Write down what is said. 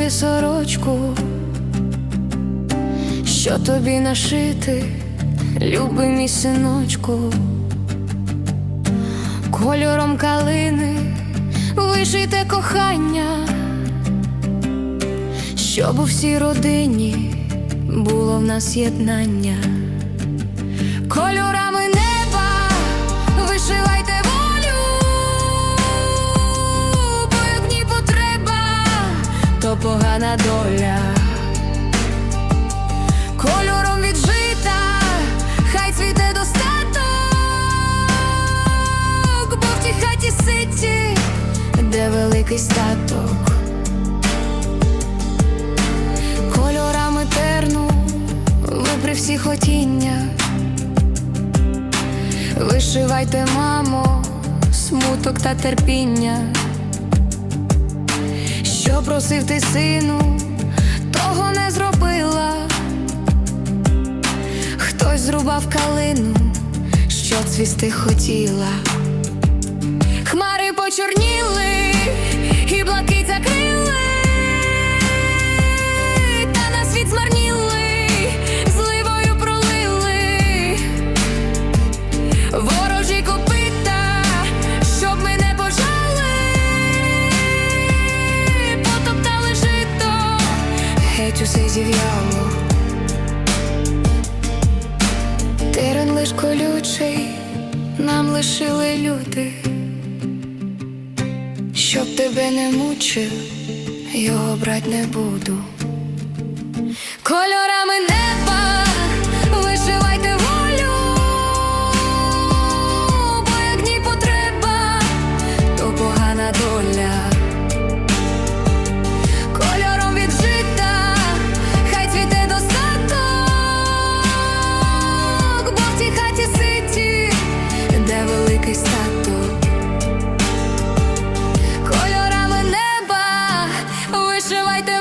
синові сорочку, що тобі нашити, любий мій синочку. Кольором калини вишите кохання, щоб у всій родині було в нас єднання. Кольорами неба вишивайте волю, бо як в ній потреба, то погана доля. Кольором віджита, хай цвіте достаток, бо в тій хаті ситі, де великий статок. Кольорами терну ви при всіх хотіннях, вишивайте, мамо, смуток та терпіння. Що просив ти, сину, того не зробила. Хтось зрубав калину, що цвісти хотіла. Хмари почорніли і блакить закрили, та на світ змарніли, зливою пролили. Ворожі копита, щоб ми не пожали, потоптали жито, геть усе зів'яло. Терен лиш колючий нам лишили люди, щоб тебе не мучив, його брать не буду. Кольорами неба вишивайте волю, бо як в ній потреба, то погана доля. Кольором віджита, хай цвіте достаток, бо в тій хаті ситі, де великий статок. Кольорами неба вишивайте